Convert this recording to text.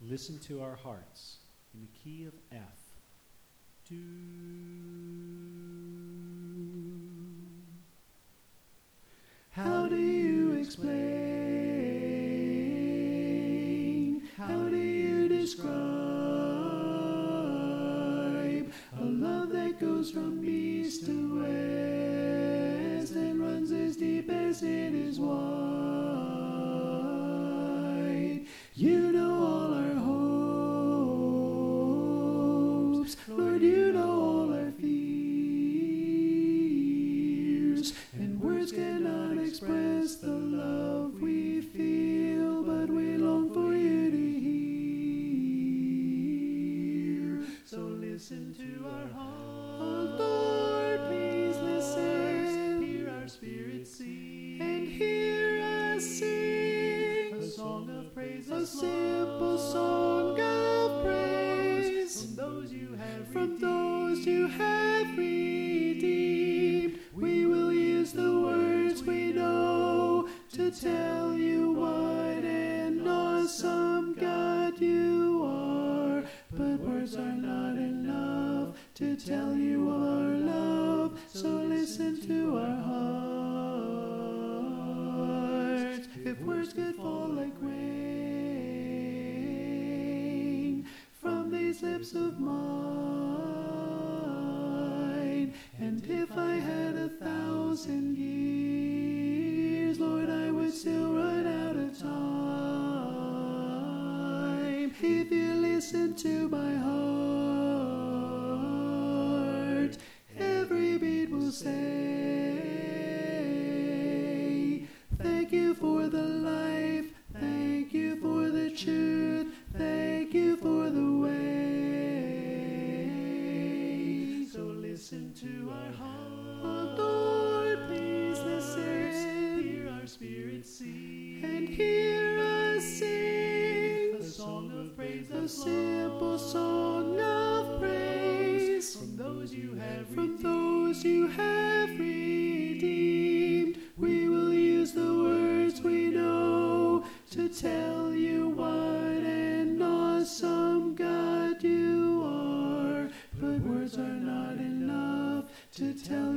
listen to our hearts in the key of F. Do. How do you explain? How do you describe a love that goes from east to west and runs as deep as it is wide? You know all our hopes, Lord, you know all our fears, and words cannot express the love we feel, but we long for you to hear. So listen to our heart, oh Lord, please listen. Hear our spirit sing, and hear us sing a song of praise, a simple song of praise from those you have redeemed. We will use the words we know to tell you what an awesome God you are. But words are not enough to tell you our love, so listen to our hearts. If words could fall like rain from these lips of mine, and if I had 1,000 years, Lord, I would still run out of time. If you listen to my heart, every beat will say, thank you for the life, thank you for the truth, thank you for the way. So listen to our heart, oh Lord, please listen. Hear our spirit sing, and hear us sing a song of praise, a simple song of praise from those you have redeemed. We will use the words we know to tell you what an awesome God you are. But words are not enough to tell